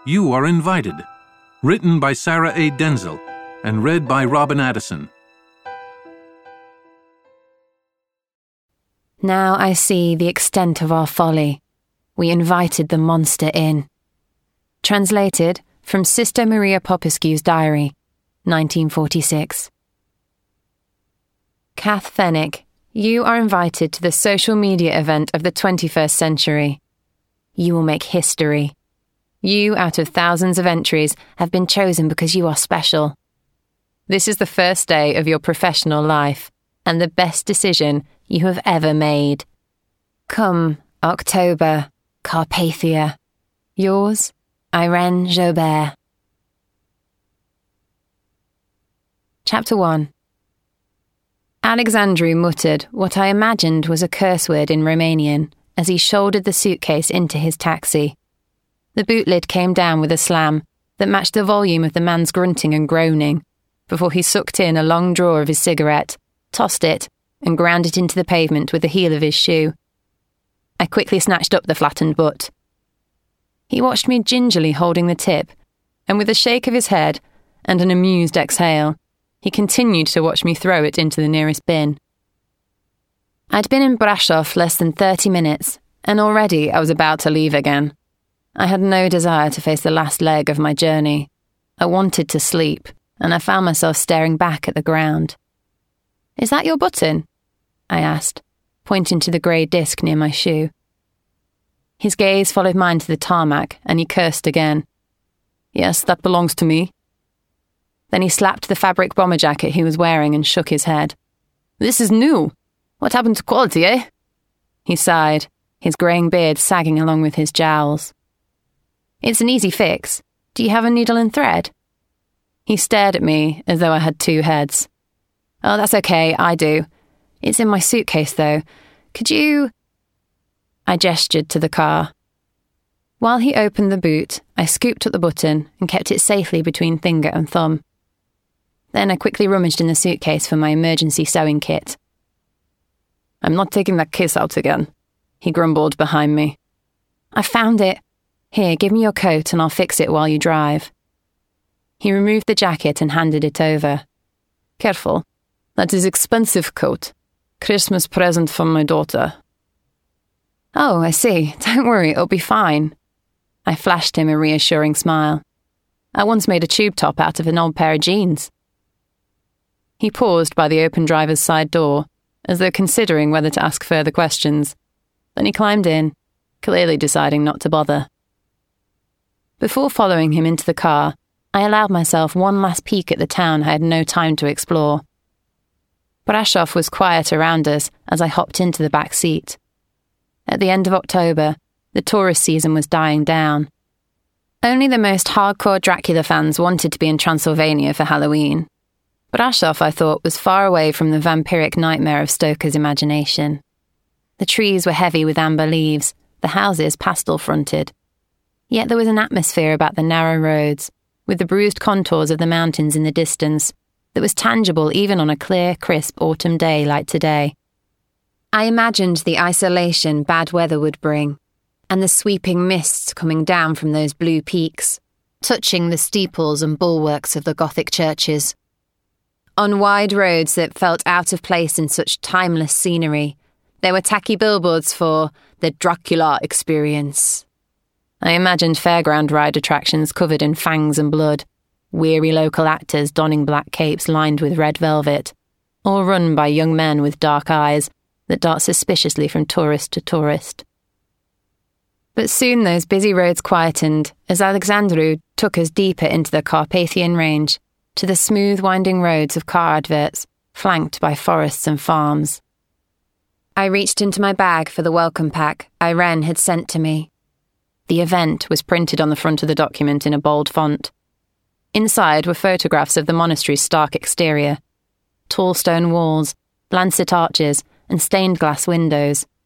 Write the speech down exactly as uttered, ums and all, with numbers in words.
You Are Invited, written by Sarah A. Denzel and read by Robin Addison. Now I see the extent of our folly. We invited the monster in. Translated from Sister Maria Popescu's diary, nineteen forty-six. Kath Fenwick, you are invited to the social media event of the twenty-first century. You will make history. You, out of thousands of entries, have been chosen because you are special. This is the first day of your professional life, and the best decision you have ever made. Come, October, Carpathia. Yours, Irene Jobert. Chapter one. Alexandru muttered what I imagined was a curse word in Romanian as he shouldered the suitcase into his taxi. The boot lid came down with a slam that matched the volume of the man's grunting and groaning before he sucked in a long draw of his cigarette, tossed it, and ground it into the pavement with the heel of his shoe. I quickly snatched up the flattened butt. He watched me gingerly holding the tip, and with a shake of his head and an amused exhale, he continued to watch me throw it into the nearest bin. I'd been in Brasov less than thirty minutes, and already I was about to leave again. I had no desire to face the last leg of my journey. I wanted to sleep, and I found myself staring back at the ground. "Is that your button?" I asked, pointing to the grey disc near my shoe. His gaze followed mine to the tarmac, and he cursed again. "Yes, that belongs to me." Then he slapped the fabric bomber jacket he was wearing and shook his head. "This is new. What happened to quality, eh?" He sighed, his greying beard sagging along with his jowls. "It's an easy fix. Do you have a needle and thread?" He stared at me as though I had two heads. "Oh, that's okay, I do. It's in my suitcase, though. Could you—" I gestured to the car. While he opened the boot, I scooped up the button and kept it safely between finger and thumb. Then I quickly rummaged in the suitcase for my emergency sewing kit. "I'm not taking that case out again," he grumbled behind me. "I found it. Here, give me your coat and I'll fix it while you drive." He removed the jacket and handed it over. "Careful. That is expensive coat. Christmas present from my daughter." "Oh, I see. Don't worry, it'll be fine." I flashed him a reassuring smile. "I once made a tube top out of an old pair of jeans." He paused by the open driver's side door, as though considering whether to ask further questions. Then he climbed in, clearly deciding not to bother. Before following him into the car, I allowed myself one last peek at the town I had no time to explore. Brasov was quiet around us as I hopped into the back seat. At the end of October, the tourist season was dying down. Only the most hardcore Dracula fans wanted to be in Transylvania for Halloween. Brasov, I thought, was far away from the vampiric nightmare of Stoker's imagination. The trees were heavy with amber leaves, the houses pastel-fronted. Yet there was an atmosphere about the narrow roads, with the bruised contours of the mountains in the distance, that was tangible even on a clear, crisp autumn day like today. I imagined the isolation bad weather would bring, and the sweeping mists coming down from those blue peaks, touching the steeples and bulwarks of the Gothic churches. On wide roads that felt out of place in such timeless scenery, there were tacky billboards for the Dracula experience. I imagined fairground ride attractions covered in fangs and blood, weary local actors donning black capes lined with red velvet, all run by young men with dark eyes that dart suspiciously from tourist to tourist. But soon those busy roads quietened as Alexandru took us deeper into the Carpathian range, to the smooth winding roads of car adverts, flanked by forests and farms. I reached into my bag for the welcome pack Irene had sent to me. The event was printed on the front of the document in a bold font. Inside were photographs of the monastery's stark exterior. Tall stone walls, lancet arches, and stained glass windows,